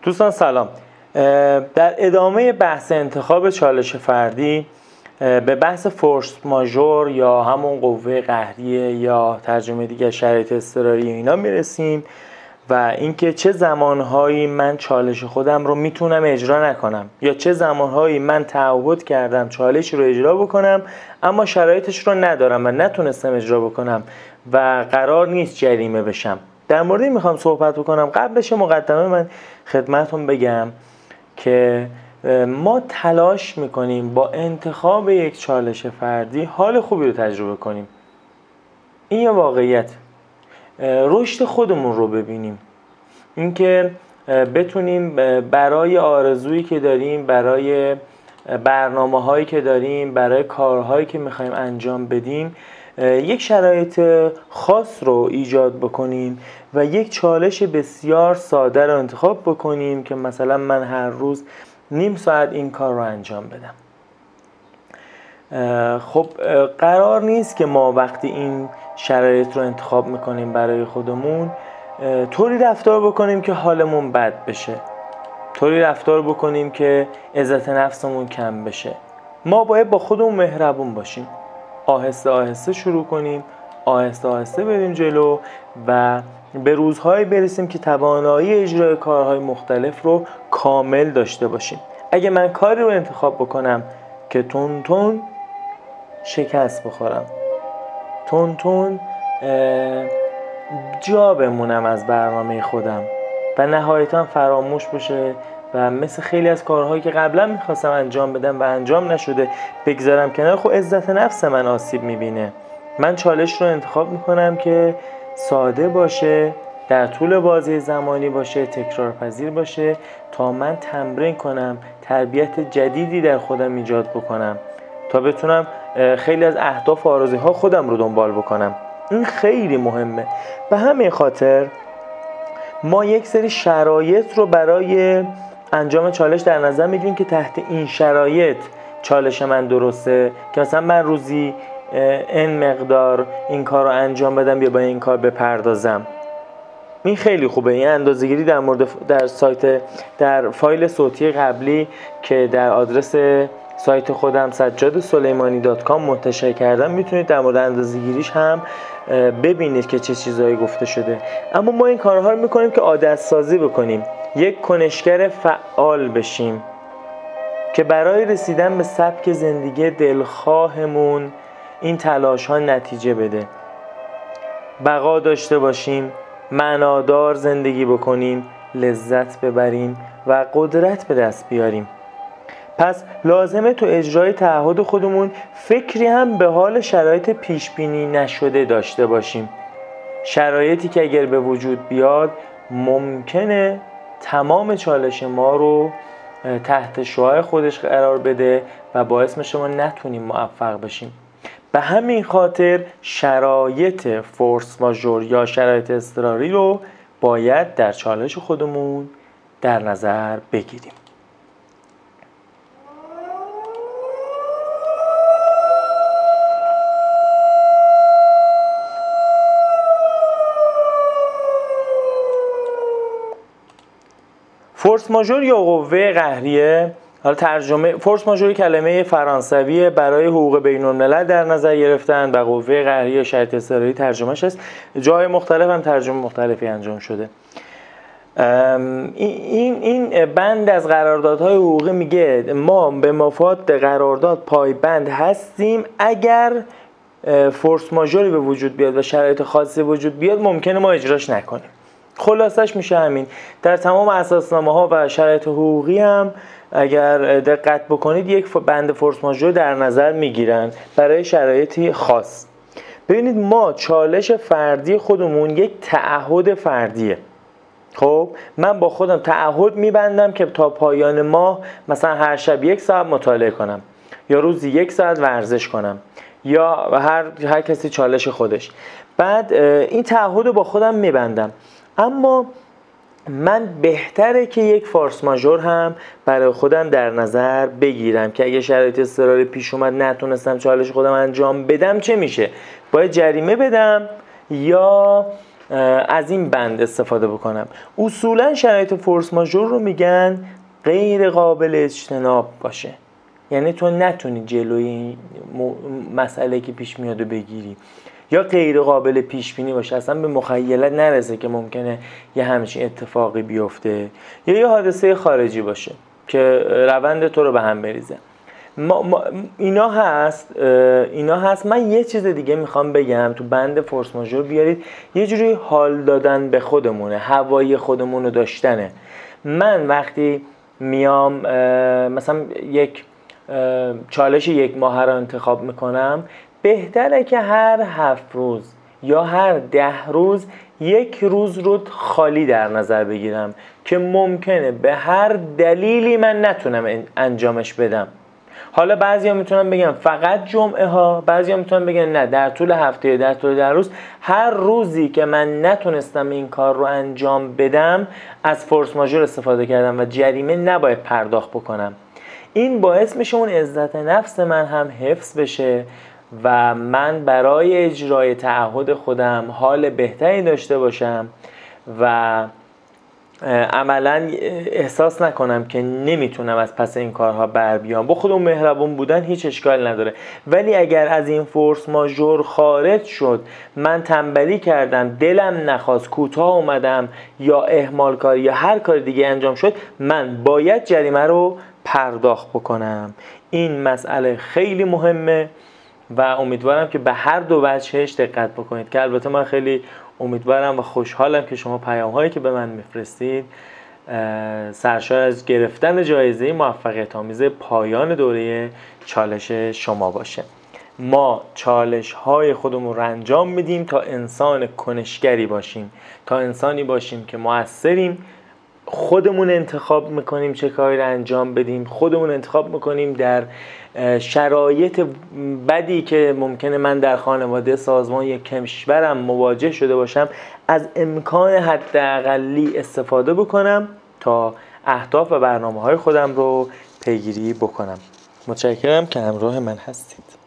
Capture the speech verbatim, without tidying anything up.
دوستان سلام. در ادامه بحث انتخاب چالش فردی به بحث فورس ماژور یا همون قوه قهریه یا ترجمه دیگه شرایط اضطراری اینا میرسیم و اینکه چه زمانهایی من چالش خودم رو میتونم اجرا نکنم یا چه زمانهایی من تعهد کردم چالش رو اجرا بکنم اما شرایطش رو ندارم و نتونستم اجرا بکنم و قرار نیست جریمه بشم. در موردی میخوام صحبت بکنم. قبلش مقدمه من خدمتتون بگم که ما تلاش میکنیم با انتخاب یک چالش فردی حال خوبی رو تجربه کنیم. این یه واقعیت. رشد خودمون رو ببینیم، اینکه بتونیم برای آرزویی که داریم، برای برنامه هایی که داریم، برای کارهایی که میخوایم انجام بدیم یک شرایط خاص رو ایجاد بکنیم و یک چالش بسیار ساده رو انتخاب بکنیم که مثلا من هر روز نیم ساعت این کار رو انجام بدم. خب قرار نیست که ما وقتی این شرایط رو انتخاب میکنیم برای خودمون طوری رفتار بکنیم که حالمون بد بشه، طوری رفتار بکنیم که عزت نفسمون کم بشه. ما باید با خودمون مهربون باشیم، آهسته آهسته شروع کنیم، آهسته آهسته بریم جلو و به روزهایی برسیم که توانایی اجرای کارهای مختلف رو کامل داشته باشیم. اگه من کاری رو انتخاب بکنم که تون تون شکست بخورم، تون تون جا بمونم از برنامه خودم و نهایتاً فراموش بشه و مثل خیلی از کارهایی که قبلا میخواستم انجام بدم و انجام نشده بگذارم کنار، خب عزت نفس من آسیب میبینه. من چالش رو انتخاب میکنم که ساده باشه، در طول بازی زمانی باشه، تکرار پذیر باشه تا من تمرین کنم، تربیت جدیدی در خودم ایجاد بکنم تا بتونم خیلی از اهداف و آرزوها خودم رو دنبال بکنم. این خیلی مهمه. به همین خاطر ما یک سری شرایط رو برای انجام چالش در نظر میگیریم که تحت این شرایط چالش من درسته، که مثلا من روزی این مقدار این کار رو انجام بدم یا با این کار بپردازم. این خیلی خوبه. این اندازه‌گیری در مورد در سایت در فایل صوتی قبلی که در آدرس سایت خودم سجاد سلیمانی دات کام منتشر کردم میتونید در مورد اندازه‌گیریش هم ببینید که چه چیزایی گفته شده. اما ما این کارها رو میکنیم که عادت سازی بکنیم، یک کنشگر فعال بشیم که برای رسیدن به سبک زندگی دلخواهمون این تلاش ها نتیجه بده. بقا داشته باشیم، معنادار زندگی بکنیم، لذت ببریم و قدرت به دست بیاریم. پس لازمه تو اجرای تعهد خودمون فکری هم به حال شرایط پیش بینی نشده داشته باشیم. شرایطی که اگر به وجود بیاد ممکنه تمام چالش ما رو تحت شعاع خودش قرار بده و باعث میشه ما نتونیم موفق بشیم. به همین خاطر شرایط فورس ماژور یا شرایط اضطراری رو باید در چالش خودمون در نظر بگیریم. فورس ماژور یا قوه قهریه، حالا ترجمه فورس ماژور کلمه فرانسویه، برای حقوق بین الملل در نظر گرفتن و قوه قهریه شرایط اضطراری ترجمهش هست. جای مختلف هم ترجمه مختلفی انجام شده. این این بند از قراردادهای حقوقی میگه ما به مفاد قرارداد پایبند هستیم. اگر فورس ماژوری به وجود بیاد و شرایط خاصی وجود بیاد ممکنه ما اجراش نکنیم. خلاصش میشه همین. در تمام اساسنامه ها و شرایط حقوقی هم اگر دقت بکنید یک بند فورس ماژور در نظر میگیرن برای شرایطی خاص. ببینید ما چالش فردی خودمون یک تعهد فردیه. خب من با خودم تعهد میبندم که تا پایان ماه مثلا هر شب یک ساعت مطالعه کنم یا روزی یک ساعت ورزش کنم یا هر هر کسی چالش خودش. بعد این تعهد رو با خودم میبندم. اما من بهتره که یک فورس ماژور هم برای خودم در نظر بگیرم که اگه شرایط اضطراری پیش اومد نتونستم چالش خودم انجام بدم چه میشه؟ باید جریمه بدم یا از این بند استفاده بکنم. اصولا شرایط فورس ماژور رو میگن غیر قابل اجتناب باشه، یعنی تو نتونی جلوی این مسئله که پیش میاد و بگیری، یا غیر قابل پیش بینی باشه، اصلا به مخیلت نرسه که ممکنه یه همچین اتفاقی بیفته، یا یه حادثه خارجی باشه که روند تو رو به هم بریزه. ما ما اینا هست اینا هست من یه چیز دیگه میخوام بگم تو بند فورس ماژور بیارید، یه جوری حال دادن به خودمونه، هوای خودمونو داشتنه. من وقتی میام مثلا یک چالش یک ماهه رو انتخاب میکنم، بهتره که هر هفت روز یا هر ده روز یک روز رو خالی در نظر بگیرم که ممکنه به هر دلیلی من نتونم انجامش بدم. حالا بعضیا میتونن بگن فقط جمعه ها، بعضیا میتونن بگن نه، در طول هفته یا در طول در روز هر روزی که من نتونستم این کار رو انجام بدم از فورس ماژور استفاده کردم و جریمه نباید پرداخت بکنم. این باعث میشه اون عزت نفس من هم حفظ بشه و من برای اجرای تعهد خودم حال بهتری داشته باشم و عملا احساس نکنم که نمیتونم از پس این کارها بر بیام. با خودم مهربون بودن هیچ اشکال نداره، ولی اگر از این فورس ماژور خارج شد، من تنبلی کردم، دلم نخواست، کوتاه اومدم یا اهمال کاری یا هر کار دیگه انجام شد، من باید جریمه رو پرداخت بکنم. این مسئله خیلی مهمه و امیدوارم که به هر دو وجهش دقت بکنید، که البته من خیلی امیدوارم و خوشحالم که شما پیام هایی که به من میفرستید سرشار از گرفتن جایزه موفقیت آمیز پایان دوره چالش شما باشه. ما چالش های خودمون رو انجام میدیم تا انسان کنشگری باشیم، تا انسانی باشیم که مؤثریم، خودمون انتخاب میکنیم چه کاری رو انجام بدیم، خودمون انتخاب میکنیم در شرایط بدی که ممکنه من در خانواده، سازمان یا کشورم مواجه شده باشم از امکان حداقلی استفاده بکنم تا اهداف و برنامه‌های خودم رو پیگیری بکنم. متشکرم که همراه من هستید.